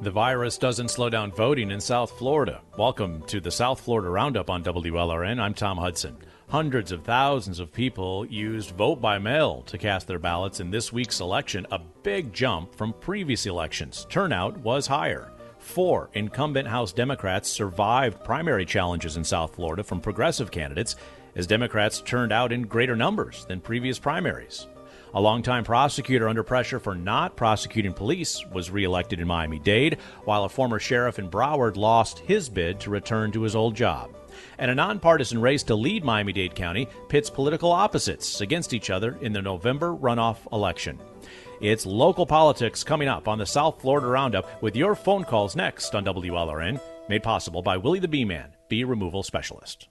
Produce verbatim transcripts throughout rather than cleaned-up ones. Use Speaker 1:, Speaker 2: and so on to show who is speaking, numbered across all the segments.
Speaker 1: The virus doesn't slow down voting in South Florida. Welcome to the South Florida Roundup on W L R N. I'm Tom Hudson. Hundreds of thousands of people used vote by mail to cast their ballots in this week's election, a big jump from previous elections. Turnout was higher. Four incumbent House Democrats survived primary challenges in South Florida from progressive candidates as Democrats turned out in greater numbers than previous primaries. A longtime prosecutor under pressure for not prosecuting police was reelected in Miami-Dade, while a former sheriff in Broward lost his bid to return to his old job. And a nonpartisan race to lead Miami-Dade County pits political opposites against each other in the November runoff election. It's local politics coming up on the South Florida Roundup with your phone calls next on W L R N, made possible by Willie the Bee Man, bee removal specialist.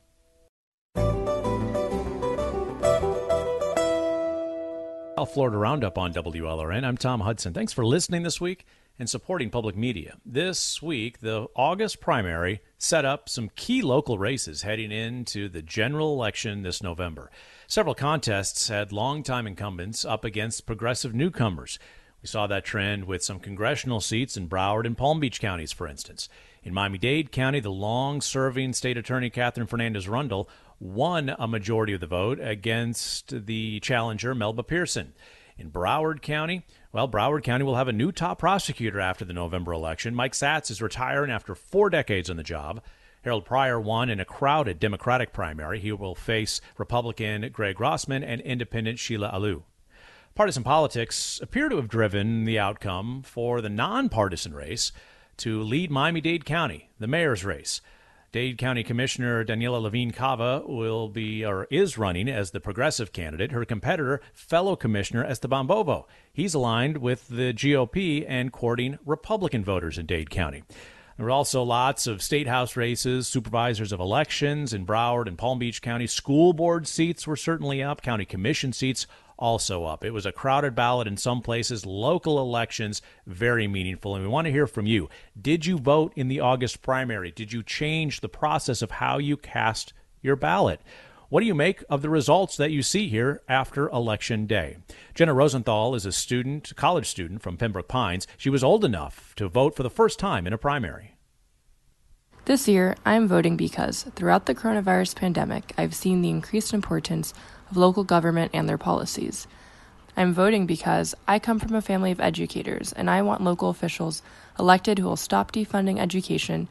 Speaker 1: South Florida Roundup on W L R N. I'm Tom Hudson. Thanks for listening this week and supporting public media. This week, the August primary set up some key local races heading into the general election this November. Several contests had longtime incumbents up against progressive newcomers. We saw that trend with some congressional seats in Broward and Palm Beach counties, for instance. In Miami-Dade County, the long-serving state attorney Catherine Fernandez-Rundle won a majority of the vote against the challenger Melba Pearson. In Broward County, well, Broward County will have a new top prosecutor after the November election. Mike Satz is retiring after four decades on the job. Harold Pryor won in a crowded Democratic primary. He will face Republican Greg Rossman and Independent Sheila Alou. Partisan politics appear to have driven the outcome for the nonpartisan race to lead Miami-Dade County, the mayor's race. Dade County Commissioner Daniela Levine Cava will be or is running as the progressive candidate. Her competitor, fellow Commissioner Esteban Bovo. He's aligned with the G O P and courting Republican voters in Dade County. There were also lots of state house races, supervisors of elections in Broward and Palm Beach County. School board seats were certainly up. County commission seats also up. It was a crowded ballot in some places. Local elections, very meaningful. And we want to hear from you. Did you vote in the August primary? Did you change the process of how you cast your ballot? What do you make of the results that you see here after Election Day? Jenna Rosenthal is a student, college student from Pembroke Pines. She was old enough to vote for the first time in a primary.
Speaker 2: This year, I am voting because throughout the coronavirus pandemic, I've seen the increased importance of local government and their policies. I'm voting because I come from a family of educators, and I want local officials elected who will stop defunding education.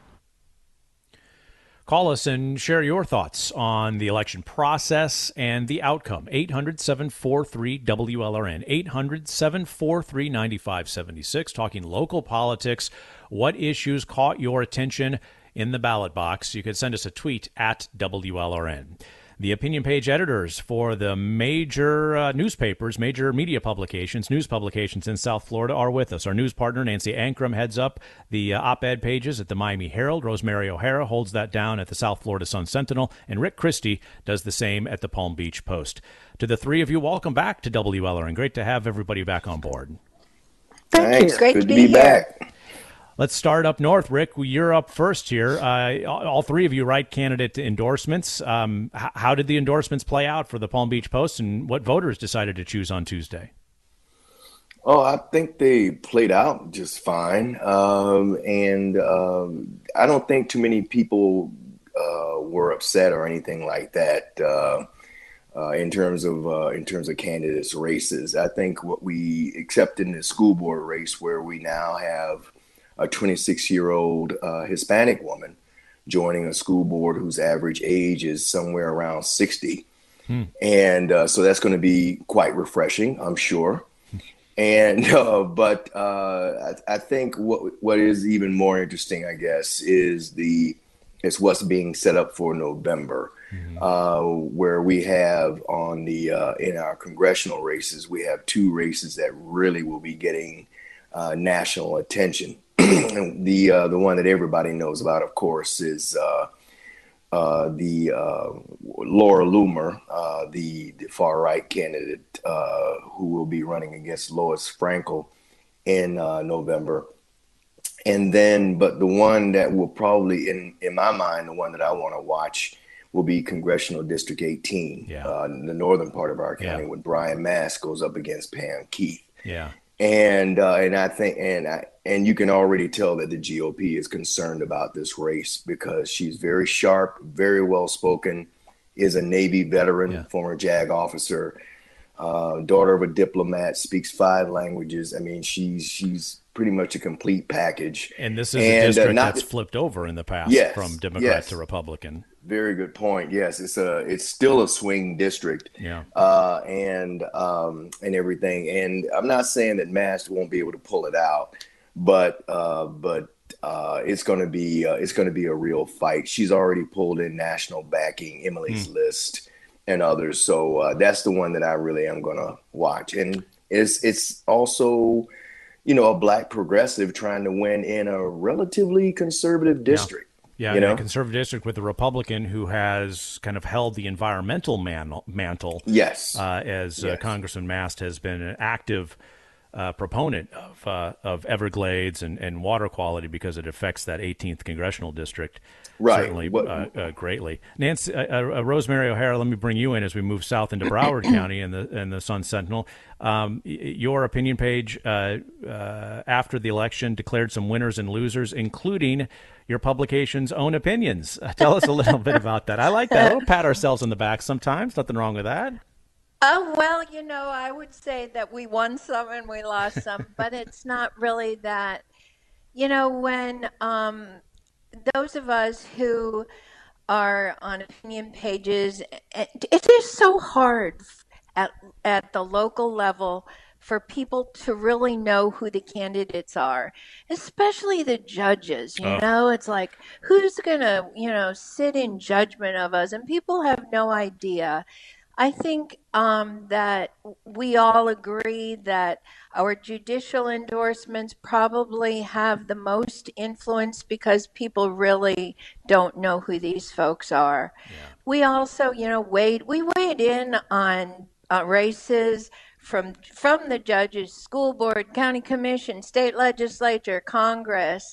Speaker 1: Call us and share your thoughts on the election process and the outcome. eight hundred, seven four three, W L R N, eight hundred, seven four three, nine five seven six. Talking local politics. What issues caught your attention in the ballot box? You could send us a tweet at W L R N. The opinion page editors for the major uh, newspapers, major media publications, news publications in South Florida are with us. Our news partner, Nancy Ankrum, heads up the uh, op-ed pages at the Miami Herald. Rosemary O'Hara holds that down at the South Florida Sun-Sentinel. And Rick Christie does the same at the Palm Beach Post. To the three of you, welcome back to W L R N. Great to have everybody back on board.
Speaker 3: Thank
Speaker 4: Thanks.
Speaker 3: you. Great
Speaker 4: Good
Speaker 3: to be,
Speaker 4: be
Speaker 3: here.
Speaker 4: back.
Speaker 1: Let's start up north. Rick, you're up first here. Uh, all three of you write candidate endorsements. Um, h- how did the endorsements play out for the Palm Beach Post, and what voters decided to choose on Tuesday?
Speaker 4: Oh, I think they played out just fine. Um, and um, I don't think too many people uh, were upset or anything like that uh, uh, in terms of uh, in terms of candidates races. I think what we, except in the school board race where we now have a twenty-six-year-old uh, Hispanic woman joining a school board whose average age is somewhere around sixty. Hmm. And uh, so that's going to be quite refreshing, I'm sure. And uh, but uh, I, I think what what is even more interesting, I guess, is the is what's being set up for November, mm-hmm. uh, where we have on the uh, in our congressional races, we have two races that really will be getting uh, national attention. the uh, the one that everybody knows about, of course, is uh, uh, the uh, Laura Loomer, uh, the, the far right candidate uh, who will be running against Lois Frankel in uh, November. And then, but the one that will probably, in in my mind, the one that I want to watch will be Congressional District eighteen, yeah. uh, in the northern part of our county, yeah. when Brian Mast goes up against Pam Keith.
Speaker 1: Yeah.
Speaker 4: And uh, and I think and I, and you can already tell that the G O P is concerned about this race because she's very sharp, very well spoken, is a Navy veteran,
Speaker 1: Yeah.
Speaker 4: former JAG officer, uh, daughter of a diplomat, speaks five languages. I mean, she's she's pretty much a complete package.
Speaker 1: And this is
Speaker 4: and,
Speaker 1: a district
Speaker 4: uh, not,
Speaker 1: that's flipped over in the past
Speaker 4: yes,
Speaker 1: from Democrat
Speaker 4: yes.
Speaker 1: to Republican.
Speaker 4: Very good point. Yes, it's a it's still a swing district,
Speaker 1: Yeah.
Speaker 4: uh, and um, and everything. And I'm not saying that Mast won't be able to pull it out, but uh, but uh, it's going to be uh, it's going to be a real fight. She's already pulled in national backing, Emily's
Speaker 1: Mm.
Speaker 4: List, and others. So uh, that's the one that I really am going to watch. And it's it's also, you know, a black progressive trying to win in a relatively conservative district.
Speaker 1: Yeah,
Speaker 4: you
Speaker 1: in
Speaker 4: know?
Speaker 1: a conservative district with a Republican who has kind of held the environmental man- mantle.
Speaker 4: Yes.
Speaker 1: Uh, as uh,
Speaker 4: Yes.
Speaker 1: Congressman Mast has been an active uh, proponent of uh, of Everglades and, and water quality because it affects that eighteenth congressional district.
Speaker 4: Right.
Speaker 1: Certainly
Speaker 4: What-
Speaker 1: uh, uh, greatly. Nancy, uh, uh, Rosemary O'Hara, let me bring you in as we move south into Broward County and the and the Sun Sentinel. Um, y- your opinion page uh, uh, after the election declared some winners and losers, including your publication's own opinions. Uh, tell us a little bit about that. I like that. We'll pat ourselves on the back sometimes. Nothing wrong with that.
Speaker 3: Oh, well, you know, I would say that we won some and we lost some, but it's not really that. You know, when um, those of us who are on opinion pages, it, it is so hard at, at the local level for people to really know who the candidates are, especially the judges. You
Speaker 1: Oh.
Speaker 3: know, it's like, who's going to, you know, sit in judgment of us? And people have no idea. I think um, that we all agree that our judicial endorsements probably have the most influence because people really don't know who these folks are. We also, you know, weighed we weighed in on uh, races from from the judges, school board, county commission, state legislature, Congress.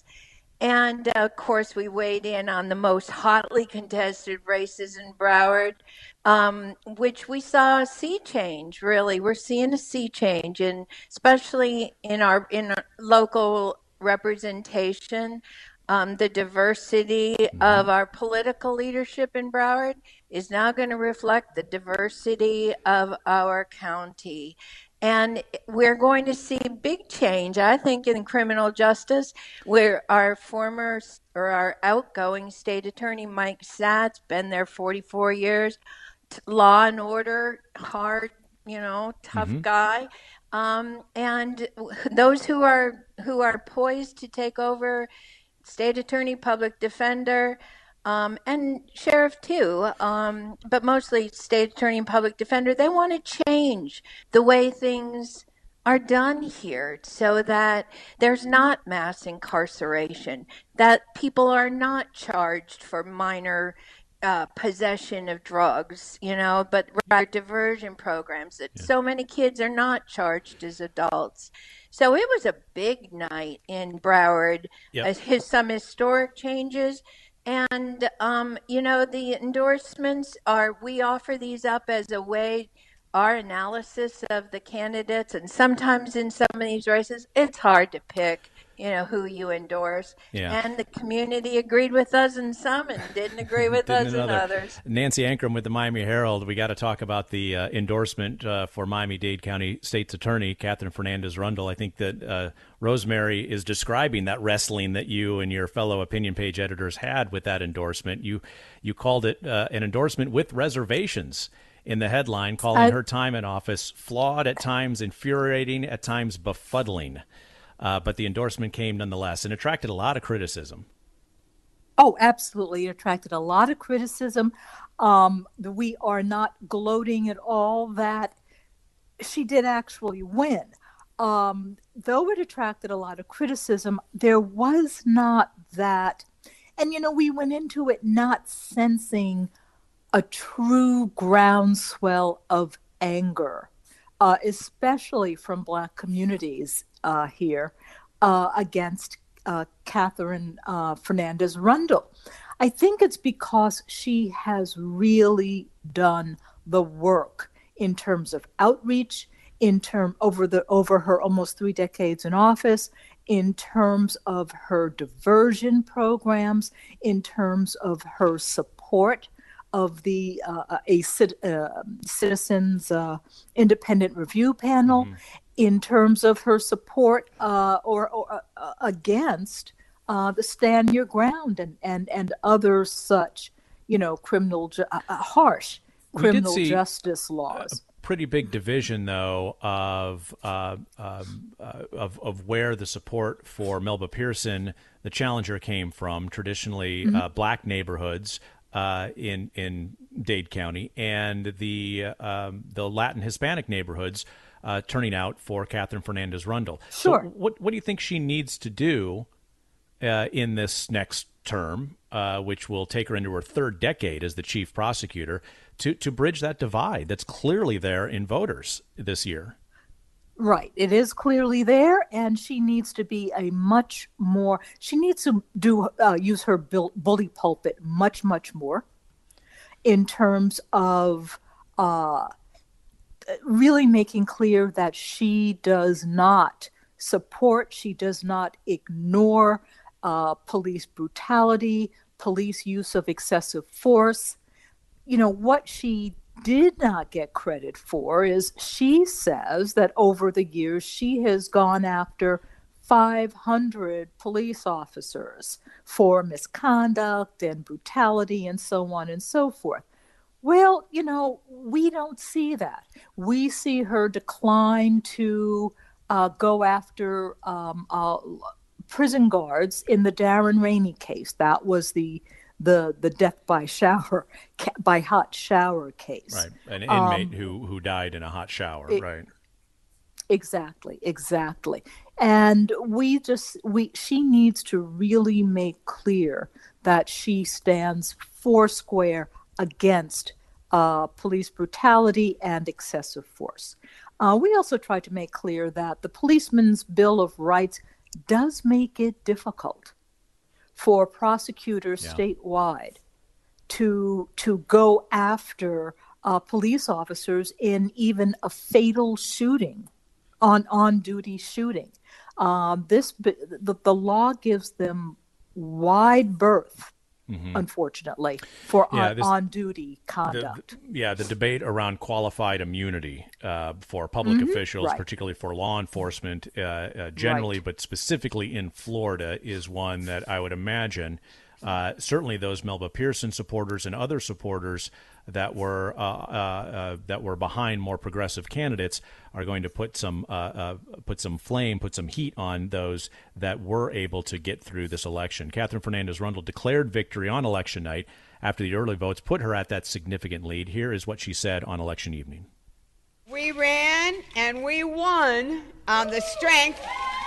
Speaker 3: And uh, of course, we weighed in on the most hotly contested races in Broward, um, which we saw a sea change. Really, we're seeing a sea change, and especially in our in our local representation, um, the diversity of our political leadership in Broward is now going to reflect the diversity of our county. And we're going to see big change, I think, in criminal justice, where our former or our outgoing state attorney, Mike Satz, been there forty-four years, t- law and order, hard, you know, tough
Speaker 1: Mhm.
Speaker 3: guy. Um, and those who are who are poised to take over, state attorney, public defender, um, and sheriff too, um, but mostly state attorney and public defender, they want to change the way things are done here so that there's not mass incarceration, that people are not charged for minor uh, possession of drugs, you know, but rather diversion programs, that so many kids are not charged as adults. So it was a big night in Broward,
Speaker 1: Yep.
Speaker 3: uh, his, some historic changes. And, um, you know, the endorsements are, we offer these up as a way, our analysis of the candidates. And sometimes in some of these races, it's hard to pick, you know, who you endorse.
Speaker 1: Yeah.
Speaker 3: And the community agreed with us in some and didn't agree with
Speaker 1: Didn't
Speaker 3: us in
Speaker 1: another.
Speaker 3: others.
Speaker 1: Nancy Ankrum with the Miami Herald. We got to talk about the uh, endorsement uh, for Miami-Dade County State's Attorney, Catherine Fernandez-Rundle. I think that uh, Rosemary is describing that wrestling that you and your fellow opinion page editors had with that endorsement. You you called it uh, an endorsement with reservations in the headline, calling
Speaker 2: I-
Speaker 1: her time in office flawed at times, infuriating at times, befuddling. Uh, but the endorsement came nonetheless and attracted a lot of criticism.
Speaker 5: Oh, absolutely. It attracted a lot of criticism. Um, we are not gloating at all that she did actually win. Um, though it attracted a lot of criticism, there was not that. And, you know, we went into it not sensing a true groundswell of anger, uh, especially from Black communities uh, here uh, against uh, Catherine uh, Fernandez-Rundle. I think it's because she has really done the work in terms of outreach, in term over the over her almost three decades in office, in terms of her diversion programs, in terms of her support of the uh, a uh, citizens uh, independent review panel, mm-hmm. in terms of her support uh, or, or uh, against uh, the Stand Your Ground and and and other such, you know, criminal ju- uh, harsh criminal justice laws.
Speaker 1: Pretty big division, though, of uh, um, uh, of of where the support for Melba Pearson, the challenger, came from. Traditionally, mm-hmm. uh, black neighborhoods uh, in in Dade County, and the uh, um, the Latin Hispanic neighborhoods uh, turning out for Catherine Fernandez Rundle.
Speaker 5: Sure.
Speaker 1: So, what what do you think she needs to do uh, in this next term, uh, which will take her into her third decade as the chief prosecutor, to, to bridge that divide that's clearly there in voters this year?
Speaker 5: Right. It is clearly there, and she needs to be a much more, she needs to do uh, use her bully pulpit much, much more in terms of uh, really making clear that she does not support, she does not ignore Uh, police brutality, police use of excessive force. You know, what she did not get credit for is she says that over the years she has gone after five hundred police officers for misconduct and brutality and so on and so forth. Well, you know, we don't see that. We see her decline to uh, go after um, uh, prison guards in the Darren Rainey case. That was the the the death by shower by hot shower case.
Speaker 1: Right, an inmate um, who who died in a hot shower. It, right.
Speaker 5: Exactly, exactly. And we just we she needs to really make clear that she stands foursquare against uh, police brutality and excessive force. Uh, we also try to make clear that the Policeman's Bill of Rights does make it difficult for prosecutors yeah. statewide to to go after uh, police officers in even a fatal shooting, on on duty shooting. Um, this the, the law gives them wide berth. Mm-hmm. Unfortunately, for yeah, on, this, on-duty conduct.
Speaker 1: The, the, yeah, the debate around qualified immunity uh, for public mm-hmm. officials,
Speaker 5: right.
Speaker 1: particularly for law enforcement uh, uh, generally, right. but specifically in Florida, is one that I would imagine uh, certainly those Melba Pearson supporters and other supporters that were uh, uh, uh, that were behind more progressive candidates are going to put some uh, uh, put some flame, put some heat on those that were able to get through this election. Catherine Fernandez Rundle declared victory on election night after the early votes put her at that significant lead. Here is what she said on election evening.
Speaker 6: We ran and we won on the strength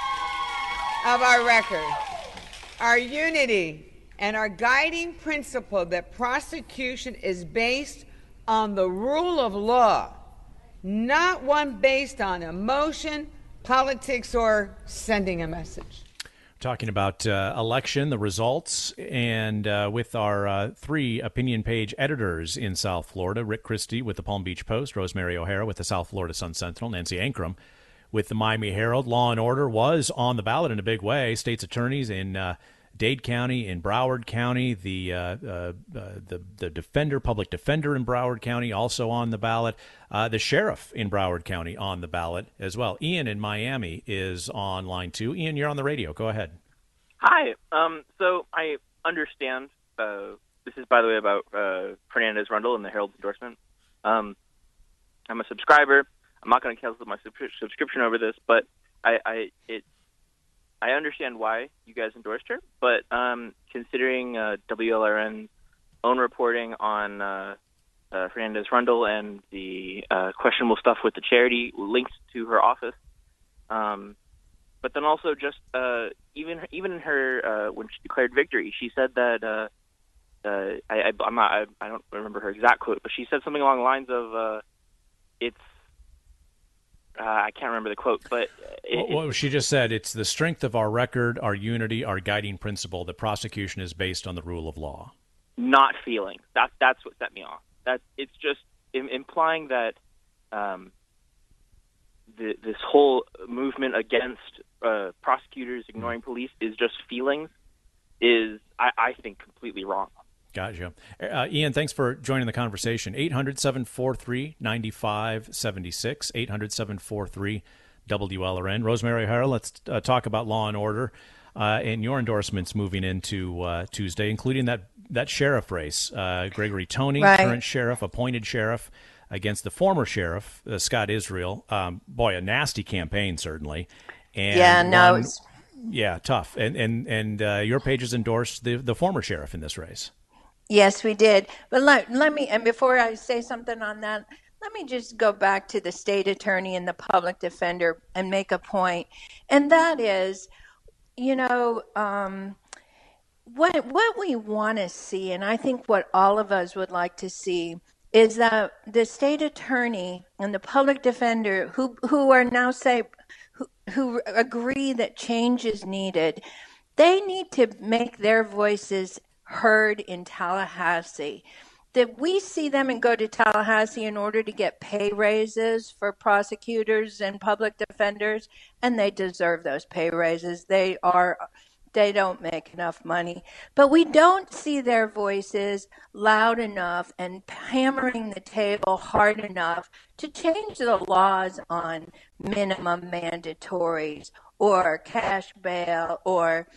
Speaker 6: of our record, our unity, and our guiding principle that prosecution is based on the rule of law, not one based on emotion, politics, or sending a message.
Speaker 1: Talking about uh, election, the results, and uh, with our uh, three opinion page editors in South Florida, Rick Christie with the Palm Beach Post, Rosemary O'Hara with the South Florida Sun-Sentinel, Nancy Ankrum with the Miami Herald. Law and order was on the ballot in a big way. State's attorneys in uh, Dade County, in Broward County, the uh, uh, uh, the the defender, public defender in Broward County, also on the ballot. Uh, the sheriff in Broward County on the ballot as well. Ian in Miami is on line two. Ian, you're on the radio. Go ahead.
Speaker 7: Hi. Um, so I understand. Uh, this is, by the way, about uh, Fernandez Rundle and the Herald's endorsement. Um, I'm a subscriber. I'm not going to cancel my sub- subscription over this, but I, I it. I understand why you guys endorsed her, but um, considering uh, W L R N's own reporting on uh, uh, Fernandez Rundle and the uh, questionable stuff with the charity linked to her office, um, but then also just uh, even even in her uh, when she declared victory, she said that uh, uh, I, I, I'm not I, I don't remember her exact quote, but she said something along the lines of uh, it's. Uh, I can't remember the quote, but it,
Speaker 1: well, what she just said, it's the strength of our record, our unity, our guiding principle. The prosecution is based on the rule of law.
Speaker 7: Not feeling that that's what set me off. That it's just im- implying that um, the, this whole movement against uh, prosecutors ignoring police is just feelings is, I, I think, completely wrong.
Speaker 1: Gotcha. Uh, Ian, thanks for joining the conversation. eight hundred, seven four three, nine five seven six, eight hundred, seven four three, W L R N. Rosemary O'Hara, let's uh, talk about law and order uh, and your endorsements moving into uh, Tuesday, including that, that sheriff race. Uh, Gregory Toney,
Speaker 3: right.
Speaker 1: current sheriff, appointed sheriff, against the former sheriff, uh, Scott Israel. Um, boy, a nasty campaign, certainly. And
Speaker 3: yeah, no.
Speaker 1: one, yeah, tough. And and and uh, your pages endorsed the, the former sheriff in this race.
Speaker 3: Yes, we did. But let, let me, and before I say something on that, let me just go back to the state attorney and the public defender and make a point. And that is, you know, um, what what we want to see, and I think what all of us would like to see, is that the state attorney and the public defender who who are now say who, who agree that change is needed, they need to make their voices heard in Tallahassee. That we see them and go to Tallahassee in order to get pay raises for prosecutors and public defenders, and they deserve those pay raises. They are they don't make enough money. But we don't see their voices loud enough and hammering the table hard enough to change the laws on minimum mandatories or cash bail or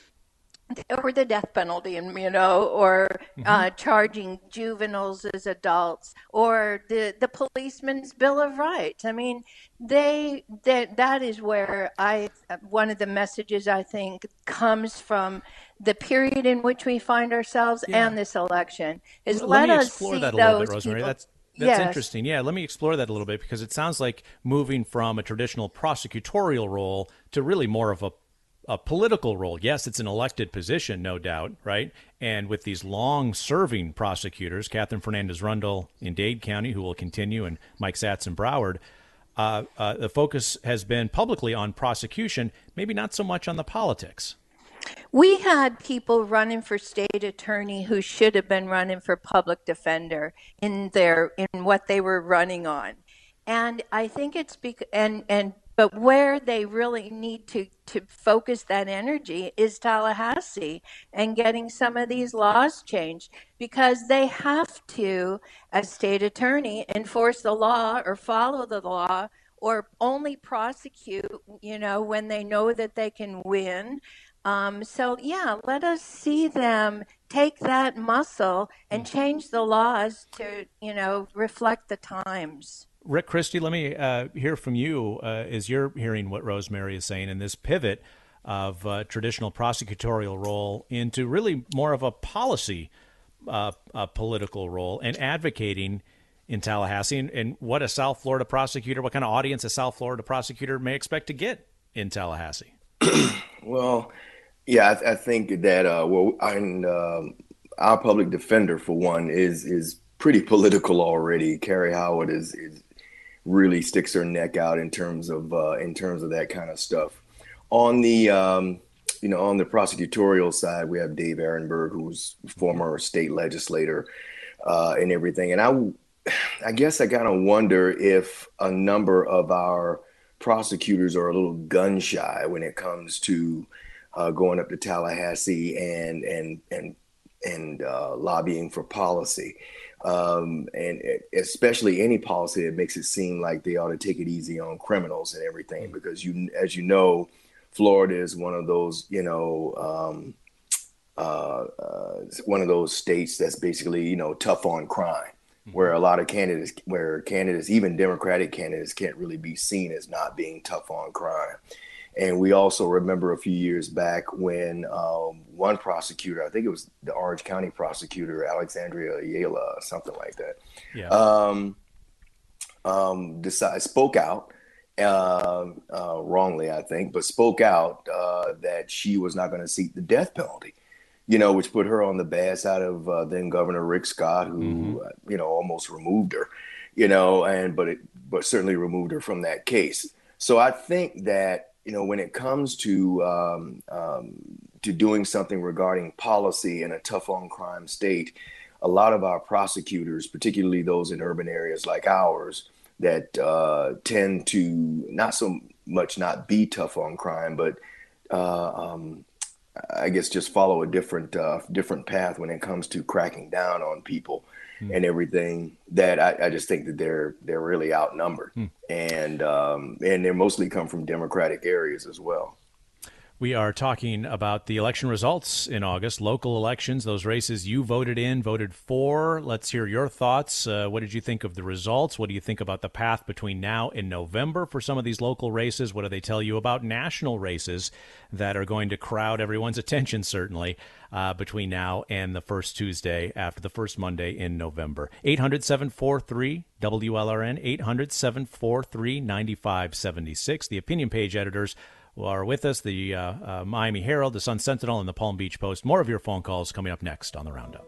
Speaker 3: or the death penalty, and you know, or mm-hmm. uh, charging juveniles as adults, or the the policeman's bill of rights. I mean, they that that is where I one of the messages I think comes from the period in which we find ourselves yeah. and this election is
Speaker 1: let,
Speaker 3: let
Speaker 1: me
Speaker 3: us
Speaker 1: explore
Speaker 3: see
Speaker 1: that a little
Speaker 3: those
Speaker 1: bit, Rosemary.
Speaker 3: People.
Speaker 1: That's That's
Speaker 3: yes.
Speaker 1: interesting. Yeah, let me explore that a little bit, because it sounds like moving from a traditional prosecutorial role to really more of a a political role. Yes, it's an elected position, no doubt, right? And with these long-serving prosecutors, Catherine Fernandez-Rundle in Dade County, who will continue, and Mike Satz in Broward, uh, uh, the focus has been publicly on prosecution, maybe not so much on the politics.
Speaker 3: We had people running for state attorney who should have been running for public defender in their in what they were running on. And I think it's because, and, and but where they really need to, to focus that energy is Tallahassee and getting some of these laws changed, because they have to, as state attorney, enforce the law or follow the law or only prosecute, you know, when they know that they can win. Um, so, yeah, let us see them take that muscle and change the laws to, you know, reflect the times.
Speaker 1: Rick Christie, let me uh, hear from you uh, as you're hearing what Rosemary is saying in this pivot of uh, traditional prosecutorial role into really more of a policy uh, a political role and advocating in Tallahassee, and, and what a South Florida prosecutor, what kind of audience a South Florida prosecutor may expect to get in Tallahassee.
Speaker 4: Well, yeah, I, I think that, uh, well, I'm, um, our public defender, for one, is is pretty political already. Carrie Howard is, is really sticks her neck out in terms of uh, in terms of that kind of stuff. On the um, you know on the prosecutorial side, we have Dave Ehrenberg, who's former state legislator uh, and everything. And I I guess I kind of wonder if a number of our prosecutors are a little gun shy when it comes to uh, going up to Tallahassee and and and and uh, lobbying for policy. Um, and especially any policy that makes it seem like they ought to take it easy on criminals and everything, because you, as you know, Florida is one of those, you know, um, uh, uh, one of those states that's basically, you know, tough on crime, mm-hmm. where a lot of candidates, where candidates, even Democratic candidates, can't really be seen as not being tough on crime. And we also remember a few years back when um, one prosecutor, I think it was the Orange County prosecutor, Alexandria Ayala, something like that,
Speaker 1: yeah.
Speaker 4: um, um, decided, spoke out, uh, uh, wrongly, I think, but spoke out uh, that she was not going to seek the death penalty, you know, which put her on the bad side of uh, then Governor Rick Scott, who, mm-hmm. uh, you know, almost removed her, you know, and but it, but certainly removed her from that case. So I think that, you know, when it comes to um, um, to doing something regarding policy in a tough on crime state, a lot of our prosecutors, particularly those in urban areas like ours, that uh, tend to not so much not be tough on crime, but uh, um, I guess just follow a different uh, different path when it comes to cracking down on people mm. and everything. That I, I just think that they're they're really outnumbered, mm. and um, and they mostly come from Democratic areas as well.
Speaker 1: We are talking about the election results in August, local elections, those races you voted in, voted for. Let's hear your thoughts. Uh, what did you think of the results? What do you think about the path between now and November for some of these local races? What do they tell you about national races that are going to crowd everyone's attention, certainly, uh, between now and the first Tuesday after the first Monday in November? eight hundred, seven four three, W L R N, eight hundred, seven four three, nine five seven six. The opinion page editors are with us, the uh, uh, Miami Herald, the Sun Sentinel, and the Palm Beach Post. More of your phone calls coming up next on the Roundup.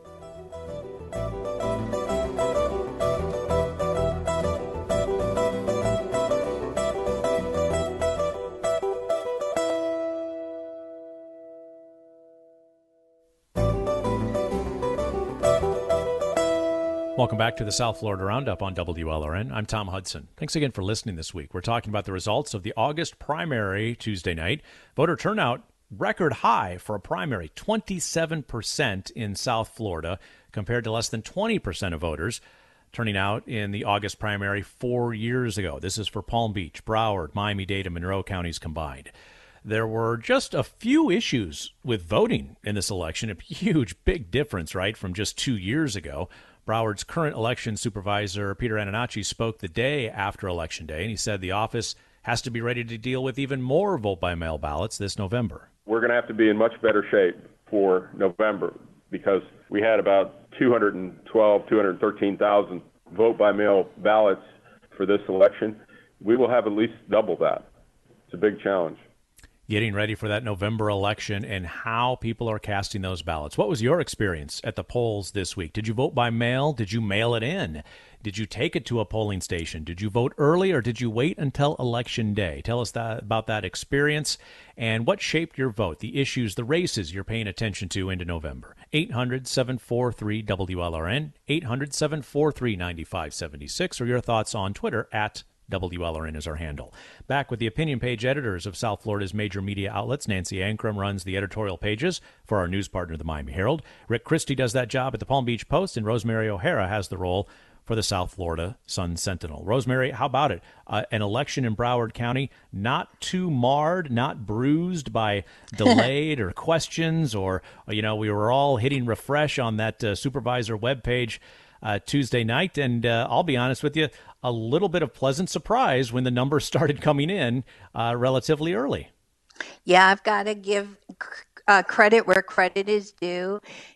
Speaker 1: Welcome back to the South Florida Roundup on W L R N. I'm Tom Hudson. Thanks again for listening this week. We're talking about the results of the August primary Tuesday night. Voter turnout, record high for a primary, twenty-seven percent in South Florida, compared to less than twenty percent of voters turning out in the August primary four years ago. This is for Palm Beach, Broward, Miami-Dade, and Monroe counties combined. There were just a few issues with voting in this election, a huge, big difference, right, from just two years ago. Broward's current election supervisor, Peter Antonacci, spoke the day after Election Day, and he said the office has to be ready to deal with even more vote-by-mail ballots this November.
Speaker 8: We're going to have to be in much better shape for November because we had about two hundred twelve, two hundred thirteen thousand vote-by-mail ballots for this election. We will have at least double that. It's a big challenge.
Speaker 1: Getting ready for that November election and how people are casting those ballots. What was your experience at the polls this week? Did you vote by mail? Did you mail it in? Did you take it to a polling station? Did you vote early or did you wait until Election Day? Tell us that, about that experience and what shaped your vote, the issues, the races you're paying attention to into November. eight hundred, seven four three, W L R N, eight hundred, seven four three, nine five seven six, or your thoughts on Twitter at W L R N is our handle. Back with the opinion page editors of South Florida's major media outlets. Nancy Ankrum runs the editorial pages for our news partner, the Miami Herald. Rick Christie does that job at the Palm Beach Post, and Rosemary O'Hara has the role for the South Florida Sun Sentinel. Rosemary, how about it? Uh, an election in Broward County not too marred, not bruised by delayed or questions, or, you know, we were all hitting refresh on that uh, supervisor webpage Uh, Tuesday night, and uh, I'll be honest with you, a little bit of pleasant surprise when the numbers started coming in uh, relatively early.
Speaker 3: Yeah, I've got to give uh, credit where credit is due,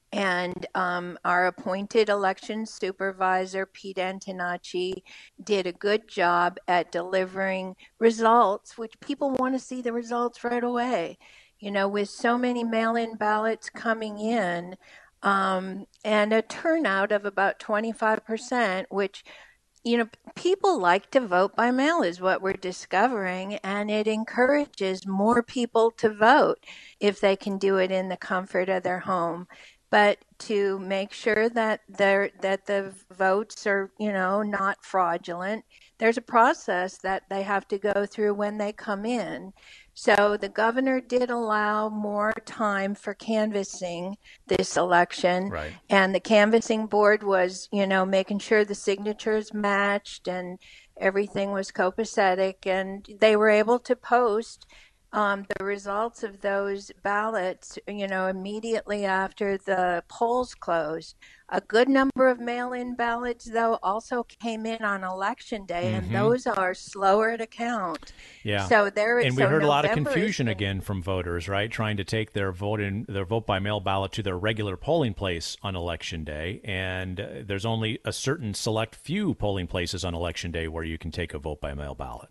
Speaker 3: and um, our appointed election supervisor, Pete Antonacci, did a good job at delivering results, which people want to see the results right away. You know, with so many mail-in ballots coming in, Um, and a turnout of about twenty-five percent, which, you know, people like to vote by mail is what we're discovering, and it encourages more people to vote if they can do it in the comfort of their home. But to make sure that they're, that the votes are, you know, not fraudulent, there's a process that they have to go through when they come in. So the governor did allow more time for canvassing this election.
Speaker 1: Right.
Speaker 3: And the canvassing board was, you know, making sure the signatures matched and everything was copacetic. And they were able to post um, the results of those ballots, you know, immediately after the polls closed. A good number of mail-in ballots, though, also came in on Election Day, mm-hmm. and those are slower to count.
Speaker 1: Yeah.
Speaker 3: So there,
Speaker 1: and we
Speaker 3: so
Speaker 1: heard a lot of
Speaker 3: November
Speaker 1: confusion
Speaker 3: been,
Speaker 1: again from voters, right, trying to take their vote in their vote by mail ballot to their regular polling place on Election Day, and uh, there's only a certain select few polling places on Election Day where you can take a vote by mail ballot.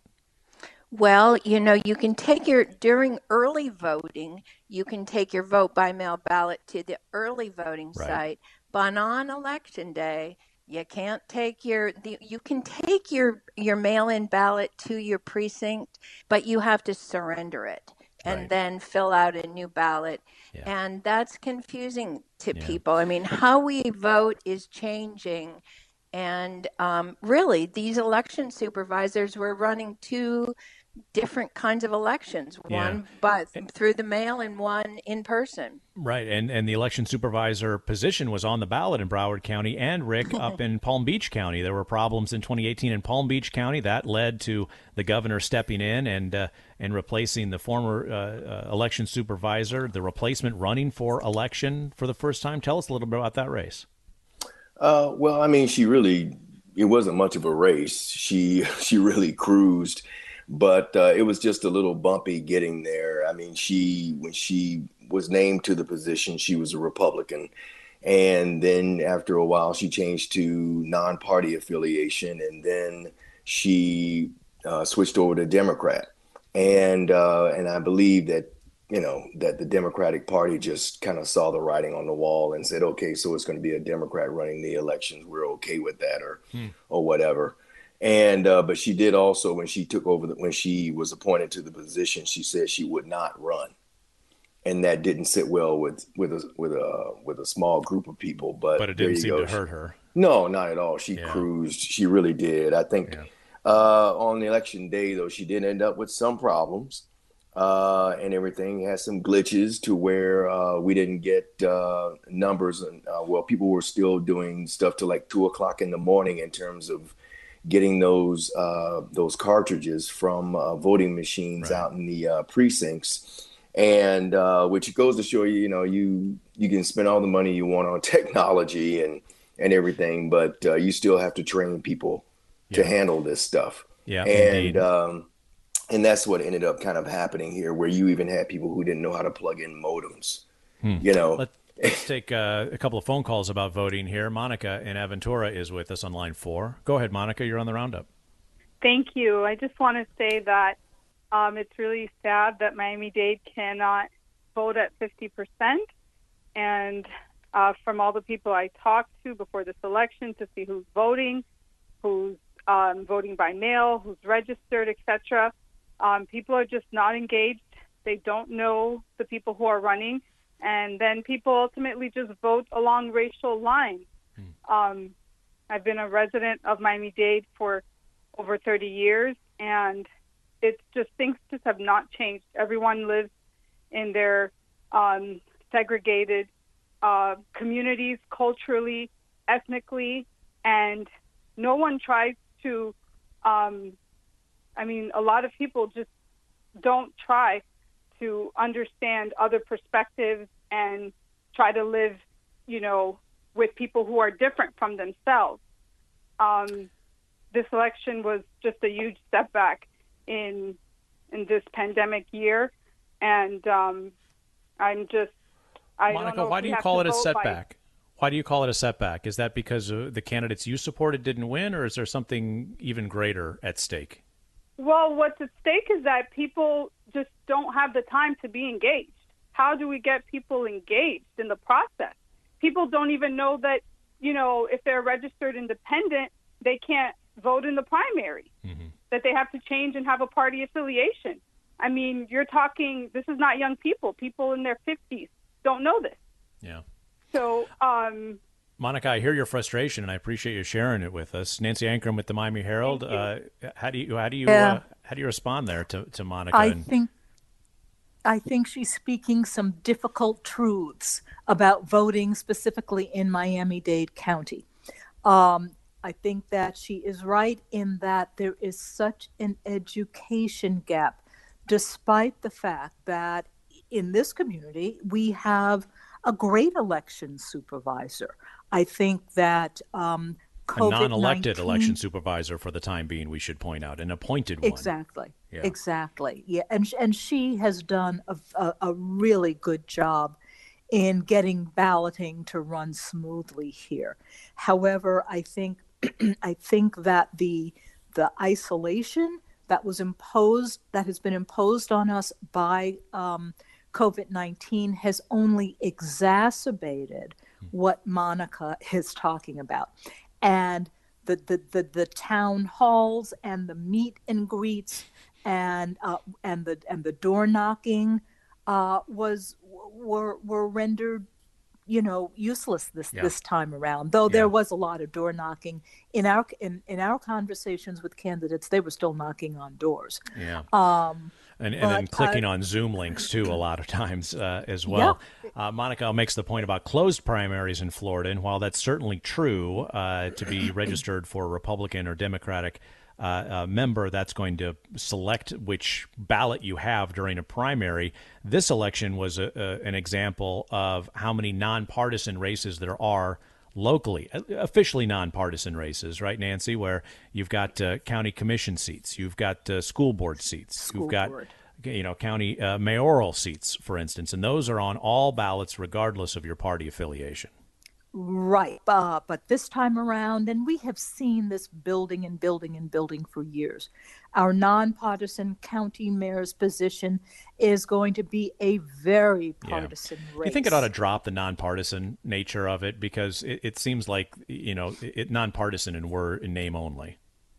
Speaker 3: Well, you know, you can take your, during early voting, you can take your vote by mail ballot to the early voting
Speaker 1: right.
Speaker 3: site. But on Election Day, you can't take your, the, you can take your, your mail-in ballot to your precinct, but you have to surrender it and
Speaker 1: right.
Speaker 3: then fill out a new ballot.
Speaker 1: Yeah.
Speaker 3: And that's confusing to
Speaker 1: yeah.
Speaker 3: people. I mean, how we vote is changing. And um, really, these election supervisors were running two different kinds of elections, one
Speaker 1: Yeah.
Speaker 3: but through the mail and one in person.
Speaker 1: Right, and and the election supervisor position was on the ballot in Broward County and, Rick, up in Palm Beach County. There were problems in twenty eighteen in Palm Beach County that led to the governor stepping in and uh, and replacing the former uh, uh, election supervisor, the replacement running for election for the first time. Tell us a little bit about that race.
Speaker 4: Uh, well, I mean, she really, it wasn't much of a race. She she really cruised, but uh, it was just a little bumpy getting there. I mean, she when she was named to the position, she was a Republican. And then after a while, she changed to non-party affiliation. And then she uh, switched over to Democrat. And uh, and I believe that, you know, that the Democratic Party just kind of saw the writing on the wall and said, OK, so it's going to be a Democrat running the elections. We're OK with that or hmm. or whatever. And uh, but she did also, when she took over, the, when she was appointed to the position, she said she would not run. And that didn't sit well with with a with a with a small group of people. But
Speaker 1: but it didn't seem go. to hurt her.
Speaker 4: No, not at all. She yeah. cruised. She really did. I think yeah. uh, on the election day, though, she did end up with some problems uh, and everything. Had some glitches to where uh, we didn't get uh, numbers. And uh, well, people were still doing stuff till like two o'clock in the morning in terms of getting those uh, those cartridges from uh, voting machines right. out in the uh, precincts. And uh, which goes to show you, you know, you you can spend all the money you want on technology and, and everything, but uh, you still have to train people yeah. to handle this stuff.
Speaker 1: Yeah,
Speaker 4: and um, and that's what ended up kind of happening here, where you even had people who didn't know how to plug in modems. Hmm. You know,
Speaker 1: Let, let's take uh, a couple of phone calls about voting here. Monica in Aventura is with us on line four. Go ahead, Monica. You're on the roundup.
Speaker 9: Thank you. I just want to say that. Um, it's really sad that Miami-Dade cannot vote at fifty percent. And uh, from all the people I talked to before this election to see who's voting, who's um, voting by mail, who's registered, et cetera, um, people are just not engaged. They don't know the people who are running. And then people ultimately just vote along racial lines. Hmm. Um, I've been a resident of Miami-Dade for over thirty years, and it's just things just have not changed. Everyone lives in their um, segregated uh, communities, culturally, ethnically, and no one tries to, um, I mean, a lot of people just don't try to understand other perspectives and try to live, you know, with people who are different from themselves. Um, this election was just a huge setback in in this pandemic year, and um, I'm just I
Speaker 1: Monica,
Speaker 9: don't know
Speaker 1: why do you call it a setback? By... Why do you call it a setback? Is that because uh, the candidates you supported didn't win, or is there something even greater at stake?
Speaker 9: Well, what's at stake is that people just don't have the time to be engaged. How do we get people engaged in the process? People don't even know that, you know, if they're registered independent, they can't vote in the primary. Mm-hmm. That they have to change and have a party affiliation. I mean, you're talking, this is not young people. People in their fifties don't know this.
Speaker 1: Yeah.
Speaker 9: So, um,
Speaker 1: Monica, I hear your frustration, and I appreciate you sharing it with us. Nancy Ankrum with the Miami Herald. Uh, how do you how do you
Speaker 5: yeah.
Speaker 1: uh, how do you respond there to, to Monica?
Speaker 5: I
Speaker 1: and...
Speaker 5: think I think she's speaking some difficult truths about voting, specifically in Miami-Dade County. Um, I think that she is right in that there is such an education gap, despite the fact that in this community, we have a great election supervisor. I think that um, COVID nineteen...
Speaker 1: A non-elected election supervisor for the time being, we should point out, an appointed one.
Speaker 5: Exactly,
Speaker 1: yeah.
Speaker 5: exactly. Yeah, and, and she has done a, a, a really good job in getting balloting to run smoothly here. However, I think I think that the the isolation that was imposed, that has been imposed on us by um, COVID nineteen has only exacerbated what Monica is talking about. And the, the, the, the town halls and the meet and greets and uh, and the and the door knocking uh, was were were rendered you know, useless this
Speaker 1: Yeah.
Speaker 5: this time around. Though
Speaker 1: Yeah.
Speaker 5: there was a lot of door knocking in our in, in our conversations with candidates, they were still knocking on doors.
Speaker 1: Yeah.
Speaker 5: Um,
Speaker 1: And, and
Speaker 5: but,
Speaker 1: then clicking
Speaker 5: uh,
Speaker 1: on Zoom links, too, a lot of times uh, as well. Uh, Monica makes the point about closed primaries in Florida. And while that's certainly true, uh, to be registered for a Republican or Democratic uh, uh, member, that's going to select which ballot you have during a primary. This election was a, a, an example of how many nonpartisan races there are locally, officially nonpartisan races, right, Nancy, where you've got uh, county commission seats, you've got uh, school board seats,
Speaker 5: School
Speaker 1: you've got
Speaker 5: board.
Speaker 1: you know county uh, mayoral seats, for instance, and those are on all ballots regardless of your party affiliation.
Speaker 5: Right. Uh, but this time around, and we have seen this building and building and building for years, our nonpartisan county mayor's position is going to be a very partisan
Speaker 1: Yeah.
Speaker 5: race.
Speaker 1: You think it ought to drop the nonpartisan nature of it, because it, it seems like, you know, it nonpartisan in word, in name only.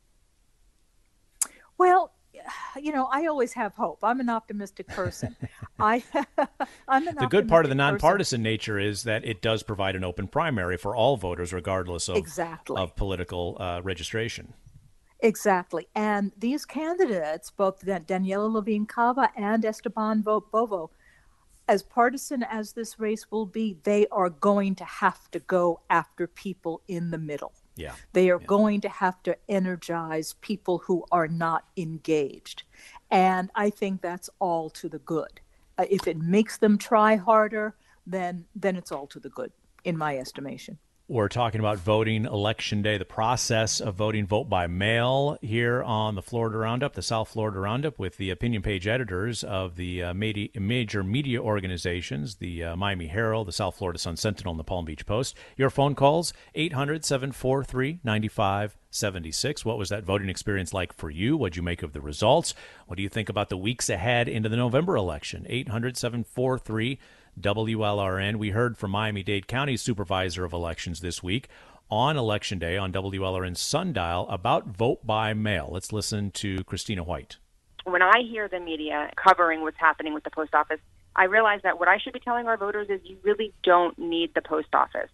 Speaker 5: Well, you know, I always have hope. I'm an optimistic person. I, I'm an
Speaker 1: The good part of the
Speaker 5: optimistic person.
Speaker 1: nonpartisan nature is that it does provide an open primary for all voters, regardless of,
Speaker 5: Exactly.
Speaker 1: of political uh, registration.
Speaker 5: Exactly. And these candidates, both Daniela Levine Cava and Esteban Bovo, as partisan as this race will be, they are going to have to go after people in the middle.
Speaker 1: Yeah.
Speaker 5: They are
Speaker 1: Yeah.
Speaker 5: going to have to energize people who are not engaged. And I think that's all to the good. Uh, if it makes them try harder, then then it's all to the good, in my estimation.
Speaker 1: We're talking about voting Election Day, the process of voting vote by mail here on the Florida Roundup, the South Florida Roundup, with the opinion page editors of the uh, major media organizations, the uh, Miami Herald, the South Florida Sun Sentinel, and the Palm Beach Post. Your phone calls, eight hundred, seven four three, nine five seven six. What was that voting experience like for you? What'd you make of the results? What do you think about the weeks ahead into the November election? eight hundred, seven four three, W L R N. We heard from Miami-Dade County Supervisor of Elections this week on Election Day on W L R N's Sundial about vote by mail. Let's listen to Christina White.
Speaker 10: When I hear the media covering what's happening with the post office, I realize that what I should be telling our voters is you really don't need the post office.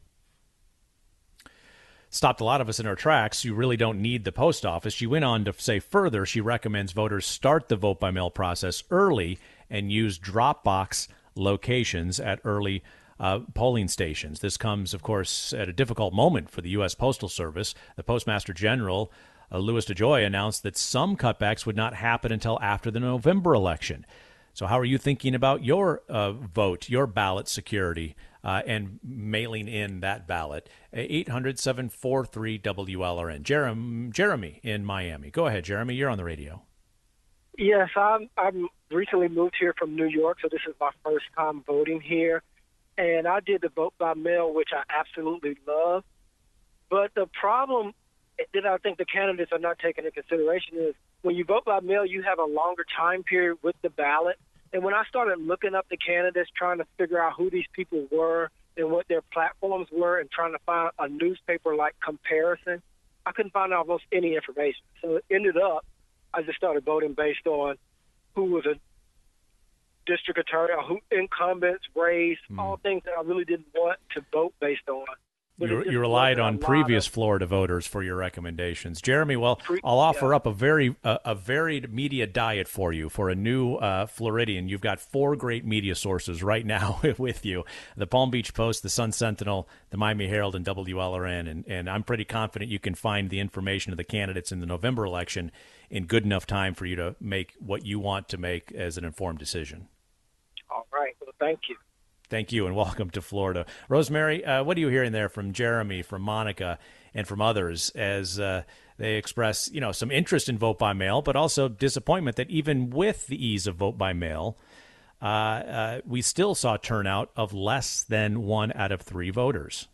Speaker 1: Stopped a lot of us in our tracks. You really don't need the post office. She went on to say further, she recommends voters start the vote by mail process early and use Dropbox locations at early uh, polling stations. This comes, of course, at a difficult moment for the U S Postal Service. The Postmaster General, uh, Louis DeJoy, announced that some cutbacks would not happen until after the November election. So how are you thinking about your uh, vote, your ballot security, uh, and mailing in that ballot? eight hundred, seven four three, W L R N. Jeremy, Jeremy in Miami. Go ahead, Jeremy. You're on the radio.
Speaker 11: Yes, I'm, I'm recently moved here from New York, so this is my first time voting here. And I did the vote by mail, which I absolutely love. But the problem that I think the candidates are not taking into consideration is when you vote by mail, you have a longer time period with the ballot. And when I started looking up the candidates, trying to figure out who these people were and what their platforms were and trying to find a newspaper-like comparison, I couldn't find almost any information. So it ended up I just started voting based on who was a district attorney, or who incumbents, race, mm. all things that I really didn't want to vote based on.
Speaker 1: You, you relied on previous of, Florida voters for your recommendations. Jeremy, well, I'll offer yeah. up a very uh, a varied media diet for you. For a new uh, Floridian, you've got four great media sources right now with you: the Palm Beach Post, the Sun Sentinel, the Miami Herald, and W L R N. And, and I'm pretty confident you can find the information of the candidates in the November election in good enough time for you to make what you want to make as an informed decision.
Speaker 11: All right. Well, thank you.
Speaker 1: Thank you, and welcome to Florida. Rosemary, uh, what are you hearing there from Jeremy, from Monica, and from others as uh, they express, you know, some interest in vote by mail, but also disappointment that even with the ease of vote by mail, uh, uh, we still saw turnout of less than one out of three voters?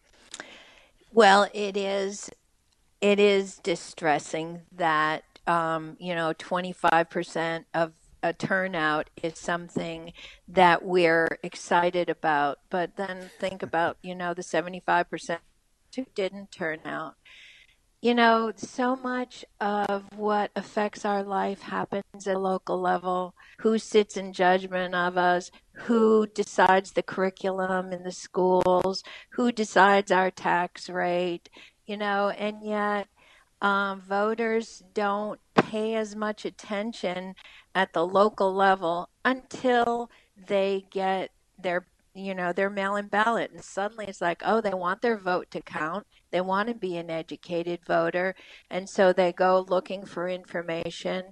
Speaker 3: Well, it is, it is distressing that, um, you know, twenty-five percent of a turnout is something that we're excited about, but then think about, you know, the seventy-five percent who didn't turn out. you know, so much of what affects our life happens at a local level. Who sits in judgment of us? Who decides the curriculum in the schools? Who decides our tax rate? You know, and yet um, voters don't pay as much attention at the local level until they get their you know their mail-in ballot, and suddenly it's like, oh, they want their vote to count. They want to be an educated voter, and so they go looking for information.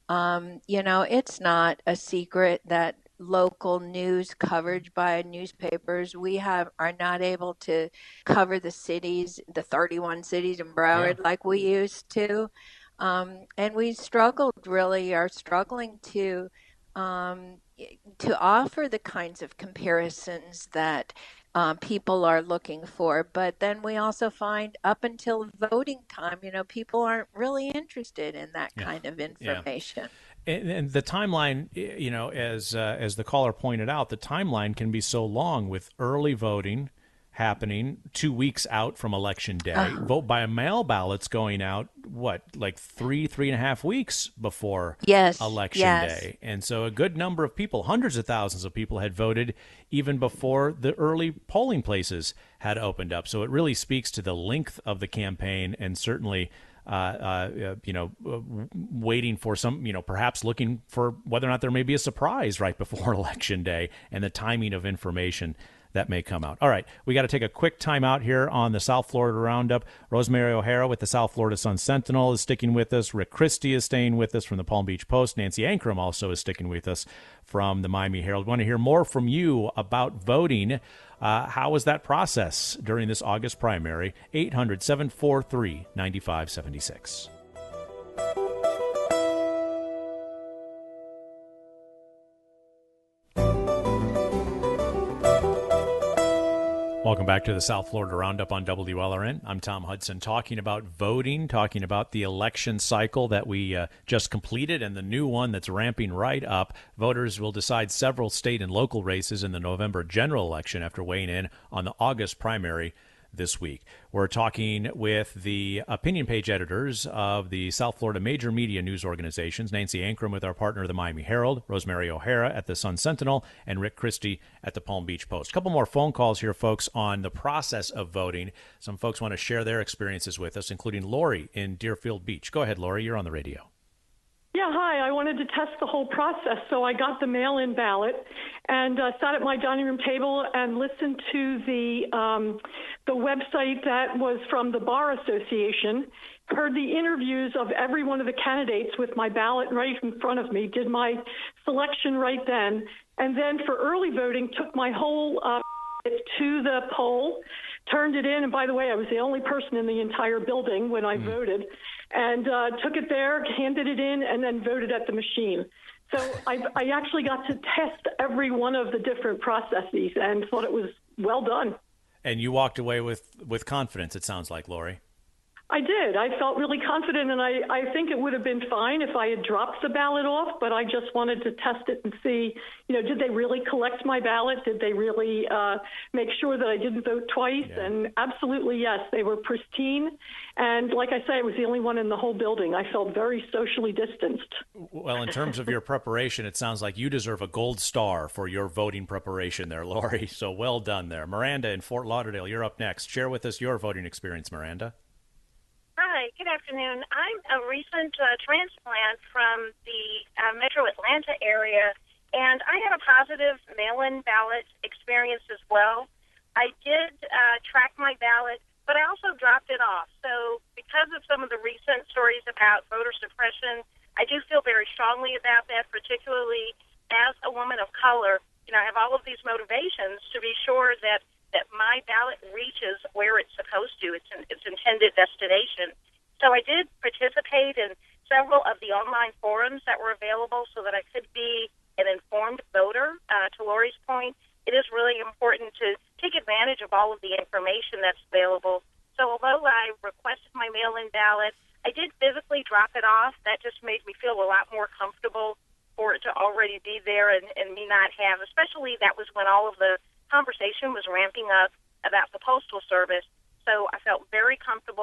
Speaker 3: Um, you know, it's not a secret that local news coverage by newspapers, we have are not able to cover the cities, the thirty-one cities in Broward,
Speaker 1: Yeah.
Speaker 3: like we used to. Um, and we struggled, really are struggling to um, to offer the kinds of comparisons that um, people are looking for. But then we also find up until voting time, you know, people aren't really interested in that
Speaker 1: Yeah.
Speaker 3: kind of
Speaker 1: Yeah.
Speaker 3: information.
Speaker 1: And, and the timeline, you know, as uh, as the caller pointed out, the timeline can be so long with early voting happening two weeks out from election day.
Speaker 3: Uh-huh.
Speaker 1: Vote by mail ballots going out, what, like three, three and a half weeks before
Speaker 3: Yes,
Speaker 1: election
Speaker 3: yes.
Speaker 1: day. And so a good number of people, hundreds of thousands of people had voted even before the early polling places had opened up. So it really speaks to the length of the campaign, and certainly Uh, uh, you know, uh, waiting for some, you know, perhaps looking for whether or not there may be a surprise right before election day, and the timing of information that may come out. All right, we got to take a quick time out here on the South Florida Roundup. Rosemary O'Hara with the South Florida Sun-Sentinel is sticking with us. Rick Christie is staying with us from the Palm Beach Post. Nancy Ankrum also is sticking with us from the Miami Herald. We want to hear more from you about voting. Uh, how was that process during this August primary? eight hundred, seven four three, nine five seven six. Welcome back to the South Florida Roundup on W L R N. I'm Tom Hudson, talking about voting, talking about the election cycle that we uh, just completed and the new one that's ramping right up. Voters will decide several state and local races in the November general election after weighing in on the August primary this week. We're talking with the opinion page editors of the South Florida major media news organizations, Nancy Ankrum with our partner, the Miami Herald, Rosemary O'Hara at the Sun-Sentinel, and Rick Christie at the Palm Beach Post. A couple more phone calls here, folks, on the process of voting. Some folks want to share their experiences with us, including Lori in Deerfield Beach. Go ahead, Lori. You're on the radio.
Speaker 12: Yeah, hi. I wanted to test the whole process, so I got the mail-in ballot and uh, sat at my dining room table and listened to the um, the website that was from the Bar Association, heard the interviews of every one of the candidates with my ballot right in front of me, did my selection right then, and then for early voting, took my whole uh, to the poll, turned it in, and by the way, I was the only person in the entire building when I mm. voted, and uh, took it there, handed it in, and then voted at the machine. So I, I actually got to test every one of the different processes and thought it was well done.
Speaker 1: And you walked away with, with confidence, it sounds like, Lori.
Speaker 12: I did. I felt really confident, and I, I think it would have been fine if I had dropped the ballot off, but I just wanted to test it and see, you know, did they really collect my ballot? Did they really uh, make sure that I didn't vote twice? Yeah. And absolutely, yes, they were pristine. And like I say, I was the only one in the whole building. I felt very socially distanced.
Speaker 1: Well, in terms of your preparation, it sounds like you deserve a gold star for your voting preparation there, Lori. So well done there. Miranda in Fort Lauderdale, you're up next. Share with us your voting experience, Miranda.
Speaker 13: Hi, good afternoon. I'm a recent uh, transplant from the uh, Metro Atlanta area, and I had a positive mail-in ballot experience as well. I did uh, track my ballot, but I also dropped it off. So because of some of the recent stories about voter suppression, I do feel very strongly about that, particularly as a woman of color. You know, I have all of these motivations to be sure that that my ballot reaches where it's supposed to, its, its intended destination. So I did participate in several of the online forums that were available so that I could be an informed voter. Uh, to Lori's point, it is really important to take advantage of all of the information that's available. So although I requested my mail-in ballot, I did physically drop it off. That just made me feel a lot more comfortable for it to already be there and, and me not have, especially that was when all of the conversation was ramping up about the Postal Service. So I felt very comfortable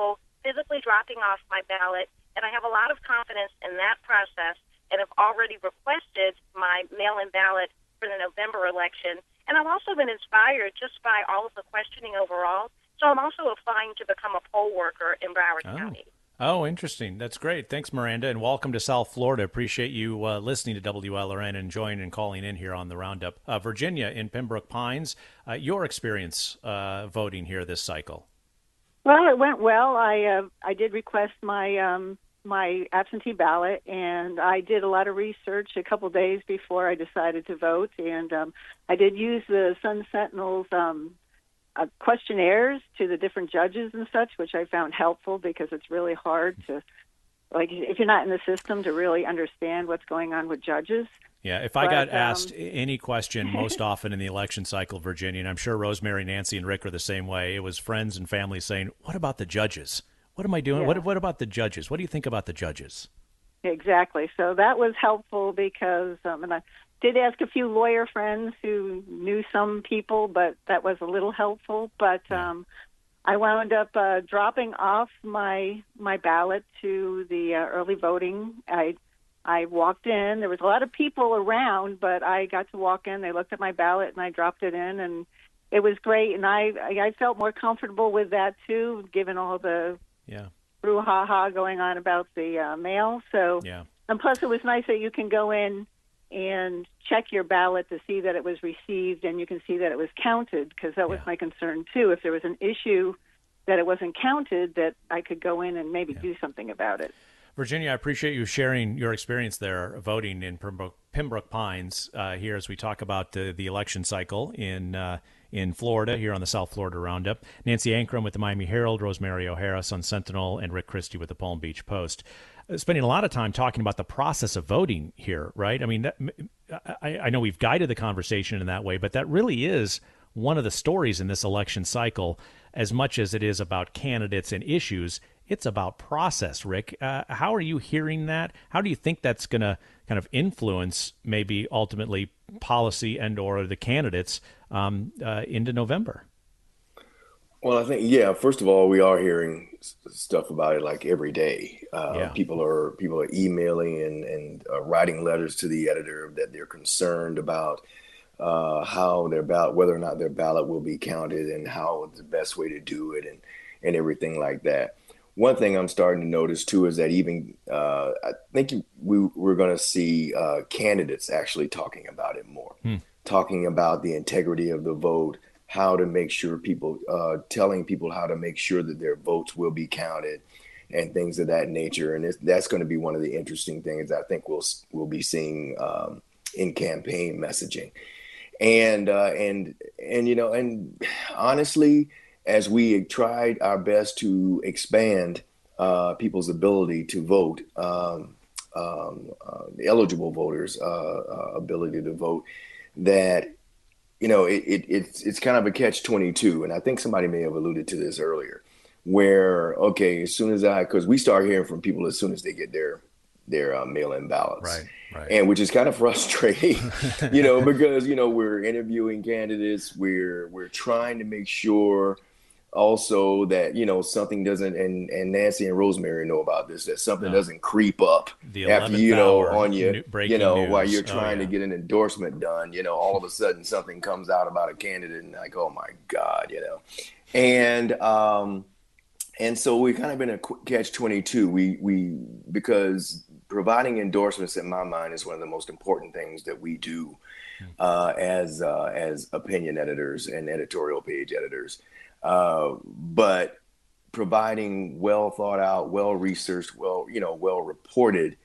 Speaker 13: physically dropping off my ballot, and I have a lot of confidence in that process and have already requested my mail-in ballot for the November election. And I've also been inspired just by all of the questioning overall. So I'm also applying to become a poll worker in Broward
Speaker 1: Oh.
Speaker 13: County.
Speaker 1: Oh, interesting. That's great. Thanks, Miranda, and welcome to South Florida. Appreciate you uh, listening to W L R N and joining and calling in here on the Roundup. Uh, Virginia in Pembroke Pines, uh, your experience uh, voting here this cycle.
Speaker 14: Well, it went well. I uh, I did request my um, my absentee ballot, and I did a lot of research a couple days before I decided to vote, and um, I did use the Sun Sentinel's um, uh, questionnaires to the different judges and such, which I found helpful because it's really hard to, like, if you're not in the system, to really understand what's going on with judges.
Speaker 1: Yeah, if I
Speaker 14: But,
Speaker 1: got
Speaker 14: um,
Speaker 1: asked any question most often in the election cycle, Virginia, and I'm sure Rosemary, Nancy, and Rick are the same way, it was friends and family saying, what about the judges? What am I doing?
Speaker 14: Yeah.
Speaker 1: What, what about the judges? What do you think about the judges?
Speaker 14: Exactly. So that was helpful because, um, and I did ask a few lawyer friends who knew some people, but that was a little helpful. But um, I wound up uh, dropping off my my ballot to the uh, early voting. I I walked in. There was a lot of people around, but I got to walk in. They looked at my ballot, and I dropped it in, and it was great. And I I felt more comfortable with that too, given all the
Speaker 1: Yeah.
Speaker 14: brouhaha going on about the uh, mail. So,
Speaker 1: Yeah.
Speaker 14: and plus it was nice that you can go in and check your ballot to see that it was received, and you can see that it was counted, because that was my concern too. If there was an issue that it wasn't counted, that I could go in and maybe do something about it.
Speaker 1: Virginia, I appreciate you sharing your experience there voting in Pembroke, Pembroke Pines uh, here as we talk about uh, the election cycle in uh, in Florida here on the South Florida Roundup. Nancy Ankrum with the Miami Herald, Rosemary O'Hara, Sun Sentinel, and Rick Christie with the Palm Beach Post. Uh, spending a lot of time talking about the process of voting here, right? I mean, that, I, I know we've guided the conversation in that way, but that really is one of the stories in this election cycle. As much as it is about candidates and issues, it's about process, Rick. Uh, how are you hearing that? How do you think that's going to kind of influence maybe ultimately policy and or the candidates um, uh, into November?
Speaker 4: Well, I think, yeah, first of all, we are hearing s- stuff about it like every day. Uh,
Speaker 1: Yeah.
Speaker 4: People are people are emailing and, and uh, writing letters to the editor that they're concerned about uh, how their ballot, whether or not their ballot will be counted, and how the best way to do it, and, and everything like that. One thing I'm starting to notice too is that even uh, I think we, we're going to see uh, candidates actually talking about it more,
Speaker 1: Hmm.
Speaker 4: talking about the integrity of the vote, how to make sure people, uh, telling people how to make sure that their votes will be counted, and things of that nature. And it's, that's going to be one of the interesting things I think we'll we'll be seeing um, in campaign messaging. And uh, and and you know, and honestly, as we tried our best to expand uh, people's ability to vote, um, um, uh, eligible voters' uh, uh, ability to vote, that, you know, it, it, it's it's kind of a catch twenty-two. And I think somebody may have alluded to this earlier, where, okay, as soon as I, because we start hearing from people as soon as they get their their uh, mail-in ballots.
Speaker 1: Right, right.
Speaker 4: And which is kind of frustrating, you know, because, you know, we're interviewing candidates, we're we're trying to make sure also that, you know, something doesn't, and, and Nancy and Rosemary know about this, that something
Speaker 1: No.
Speaker 4: doesn't creep up
Speaker 1: The
Speaker 4: after, you know,
Speaker 1: hour
Speaker 4: on you,
Speaker 1: new- breaking
Speaker 4: you know,
Speaker 1: news.
Speaker 4: while you're
Speaker 1: Oh,
Speaker 4: trying
Speaker 1: yeah.
Speaker 4: to get an endorsement done, you know, all of a sudden something comes out about a candidate and like, oh my God, you know, and, um, and so we kind of been a qu- catch twenty-two. We, we, because providing endorsements in my mind is one of the most important things that we do uh, as, uh, as opinion editors and editorial page editors. Uh, but providing well thought out, well researched, well, you know, well reported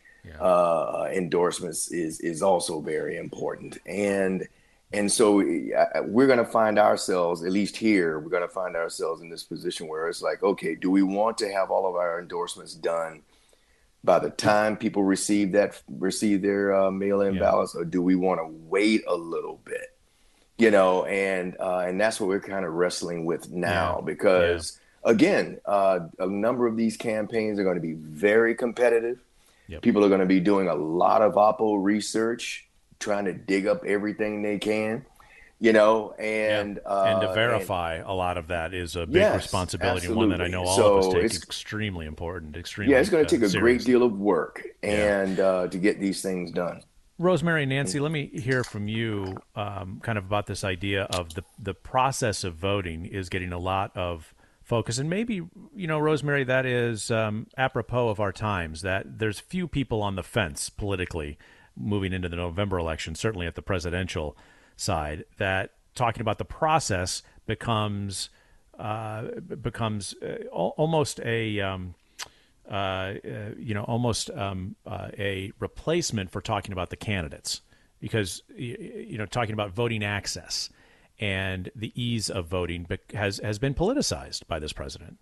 Speaker 4: uh, endorsements is is also very important. And and so uh, we're going to find ourselves, at least here, we're going to find ourselves in this position where it's like, okay, do we want to have all of our endorsements done by the time people receive that receive their uh, mail-in
Speaker 1: Yeah.
Speaker 4: ballots, or do we want to wait a little bit? You know, and uh, and that's what we're kind of wrestling with now,
Speaker 1: Yeah.
Speaker 4: because again, uh, a number of these campaigns are going to be very competitive.
Speaker 1: Yep.
Speaker 4: People are going to be doing a lot of Oppo research, trying to dig up everything they can. you know, and
Speaker 1: yeah.
Speaker 4: uh,
Speaker 1: and to verify and, a lot of that is a big
Speaker 4: yes,
Speaker 1: responsibility,
Speaker 4: absolutely.
Speaker 1: and one that I know all
Speaker 4: so
Speaker 1: of us take
Speaker 4: it's
Speaker 1: extremely important. Extremely,
Speaker 4: yeah, it's going to take
Speaker 1: uh,
Speaker 4: a
Speaker 1: serious.
Speaker 4: great deal of work and
Speaker 1: yeah.
Speaker 4: uh, to get these things done.
Speaker 1: Rosemary, Nancy, let me hear from you, um, kind of about this idea of the the process of voting is getting a lot of focus, and maybe, you know, Rosemary, that is um, apropos of our times. That there's few people on the fence politically moving into the November election, certainly at the presidential side, that talking about the process becomes uh, becomes uh, almost a um, uh, uh, you know almost um, uh, a replacement for talking about the candidates, because you know talking about voting access and the ease of voting has has been politicized by this president.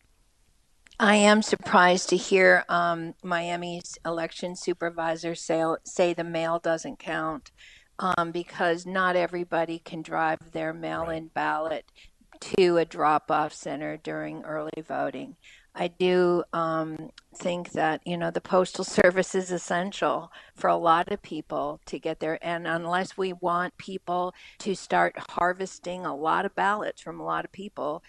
Speaker 3: I am surprised to hear um, Miami's election supervisor say, say the mail doesn't count, um, because not everybody can drive their mail-in right. ballot to a drop-off center during early voting. I do um, think that, you know, the Postal Service is essential for a lot of people to get there. And unless we want people to start harvesting a lot of ballots from a lot of people,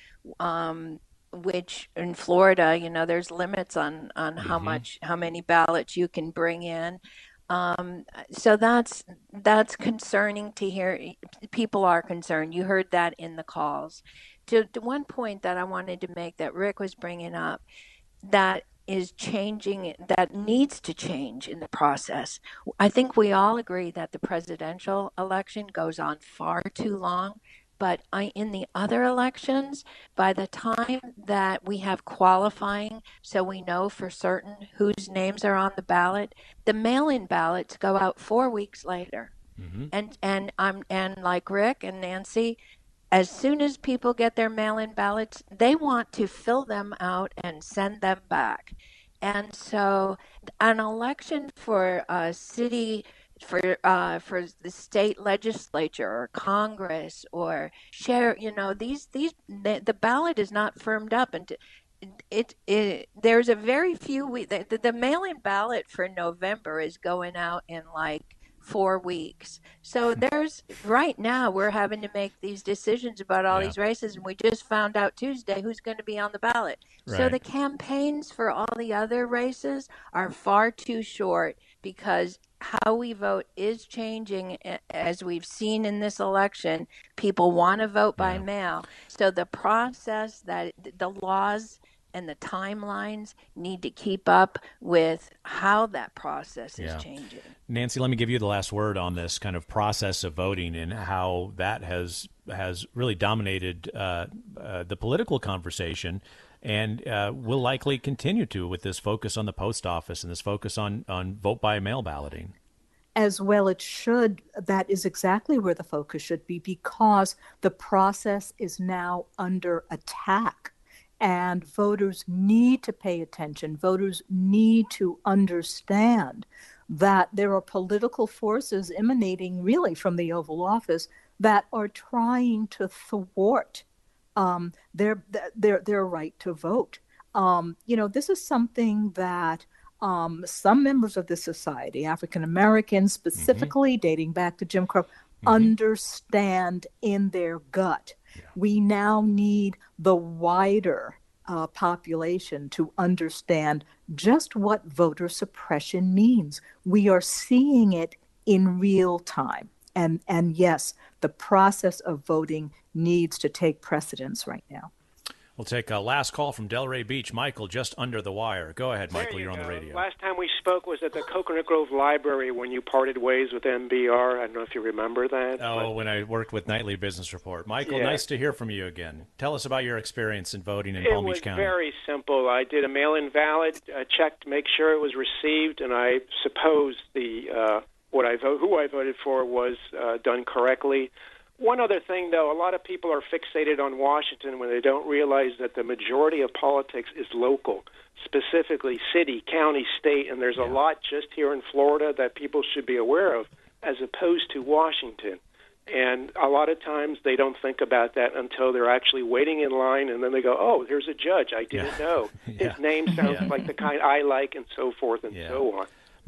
Speaker 3: um, which in Florida, you know, there's limits on, on mm-hmm. how much, how many ballots you can bring in. Um, so that's, that's concerning to hear. People are concerned. You heard that in the calls. To, to one point that I wanted to make that Rick was bringing up, that is changing, that needs to change in the process. I think we all agree that the presidential election goes on far too long. But I, in the other elections, by the time that we have qualifying, so we know for certain whose names are on the ballot, the mail-in ballots go out four weeks later. Mm-hmm. And and I'm and like Rick and Nancy, as soon as people get their mail-in ballots, they want to fill them out and send them back. And so, an election for a city. for uh, for the state legislature or Congress or share, you know, these these the, the ballot is not firmed up, and it, it, it there's a very few we the, the mail-in ballot for November is going out in like four weeks. So there's right now we're having to make these decisions about all yeah. these races, and we just found out Tuesday who's going to be on the ballot. Right. So the campaigns for all the other races are far too short, because how we vote is changing. As we've seen in this election, people want to vote by yeah. mail. So the process, that the laws and the timelines need to keep up with how that process is yeah. changing.
Speaker 1: Nancy, let me give you the last word on this kind of process of voting and how that has has really dominated uh, uh, the political conversation, and uh, will likely continue to, with this focus on the post office and this focus on, on vote by mail balloting.
Speaker 5: As well it should. That is exactly where the focus should be, because the process is now under attack. And voters need to pay attention. Voters need to understand that there are political forces emanating really from the Oval Office that are trying to thwart um, their their their right to vote. Um, you know, this is something that um, some members of the society, African Americans specifically, mm-hmm. dating back to Jim Crow, mm-hmm. understand in their gut. Yeah. We now need the wider uh, population to understand just what voter suppression means. We are seeing it in real time. And, and yes, the process of voting needs to take precedence right now.
Speaker 1: We'll take a last call from Delray Beach. Michael, just under the wire. Go ahead, Michael.
Speaker 15: You
Speaker 1: You're
Speaker 15: go.
Speaker 1: on the radio.
Speaker 15: Last time we spoke was at the Coconut Grove Library when you parted ways with M B R. I don't know if you remember that.
Speaker 1: Oh,
Speaker 15: but...
Speaker 1: when I worked with Nightly Business Report. Michael,
Speaker 15: yeah.
Speaker 1: nice to hear from you again. Tell us about your experience in voting in
Speaker 15: it
Speaker 1: Palm Beach County.
Speaker 15: It was very simple. I did a mail-in ballot, uh, checked to make sure it was received, and I suppose the uh, what I vote, who I voted for was uh, done correctly. One other thing, though, a lot of people are fixated on Washington when they don't realize that the majority of politics is local, specifically city, county, state, and there's yeah. a lot just here in Florida that people should be aware of, as opposed to Washington. And a lot of times they don't think about that until they're actually waiting in line, and then they go, oh, here's a judge I didn't yeah. know. His
Speaker 1: yeah.
Speaker 15: name sounds
Speaker 1: yeah.
Speaker 15: like the kind I like, and so forth and
Speaker 1: yeah.
Speaker 15: so on.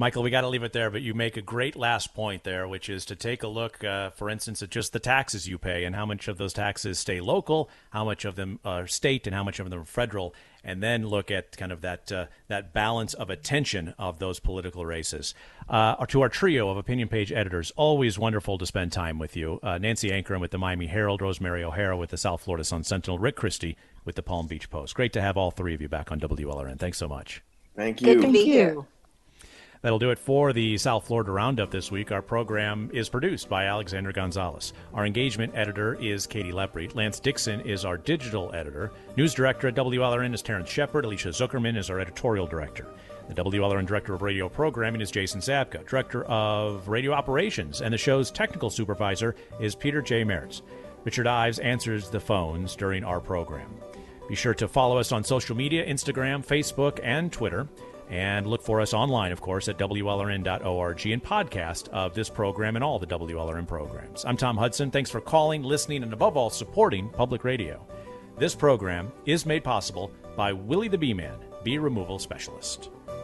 Speaker 1: Michael, we got to leave it there, but you make a great last point there, which is to take a look, uh, for instance, at just the taxes you pay and how much of those taxes stay local, how much of them are state, and how much of them are federal, and then look at kind of that uh, that balance of attention of those political races. Uh, to our trio of opinion page editors, always wonderful to spend time with you. Uh, Nancy Ankrum with the Miami Herald, Rosemary O'Hara with the South Florida Sun-Sentinel, Rick Christie with the Palm Beach Post. Great to have all three of you back on W L R N. Thanks so much.
Speaker 4: Thank you.
Speaker 3: Good to be here.
Speaker 1: That'll do it for the South Florida Roundup this week. Our program is produced by Alexander Gonzalez. Our engagement editor is Katie Lepreet. Lance Dixon is our digital editor. News director at W L R N is Terrence Shepard. Alicia Zuckerman is our editorial director. The W L R N director of radio programming is Jason Zabka. Director of radio operations and the show's technical supervisor is Peter J. Mertz. Richard Ives answers the phones during our program. Be sure to follow us on social media, Instagram, Facebook, and Twitter. And look for us online, of course, at W L R N dot org and podcast of this program and all the W L R N programs. I'm Tom Hudson. Thanks for calling, listening, and above all, supporting public radio. This program is made possible by Willie the Bee Man, bee removal specialist.